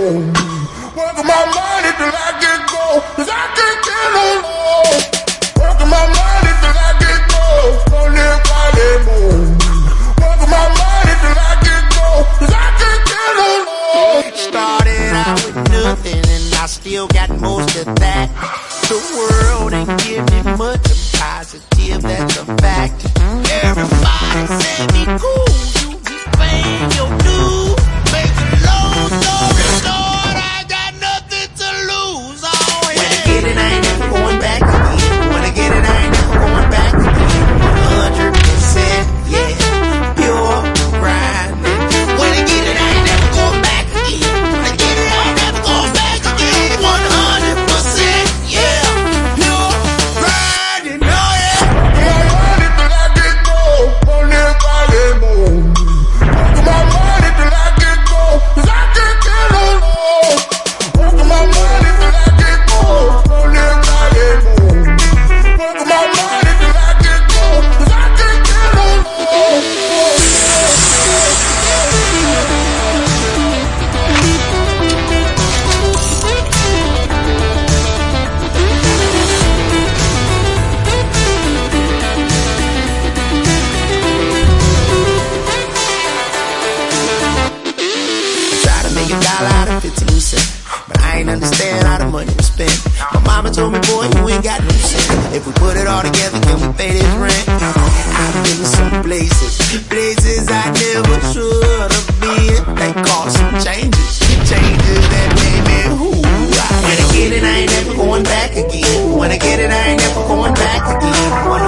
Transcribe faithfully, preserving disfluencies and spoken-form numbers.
on me. Working my money till I get gold, cause I can't get no more. Working my money till I get gold, don't live by them on me. Working my money till I get gold, cause I can't get no more. Started out with nothing and I still got most of that. The world ain't giving me much, I'm positive, that's a fact. Everybody say me cool, you be paying your dues. Make a long story short, I got nothing to lose. Oh, yeah. When I get it, I ain't never going back again. When I get it, I ain't never going back again. one hundred percent, yeah, pure grinding. When I get it, I ain't never going back again. When I get it, I ain't never going back again. one hundred percent, yeah, pure grinding, oh yeah. My money till I get gold, don't live by them on me. Working my money till I get gold, cause I can't get no more. Working my money till I get gold, don't live by them on me. Working my money till I get gold, cause I can't get no more. Try to make a dollar out of fifteen cents, but I ain't understand how the money was spent. My mama told me, boy, you ain't got no sense. If we put it all together, can we pay this rent? I've been to some places, places I never should have been. They caused some changes, changes that made me who I am. When I get it, I ain't never going back again. When I get it, I ain't never going back again.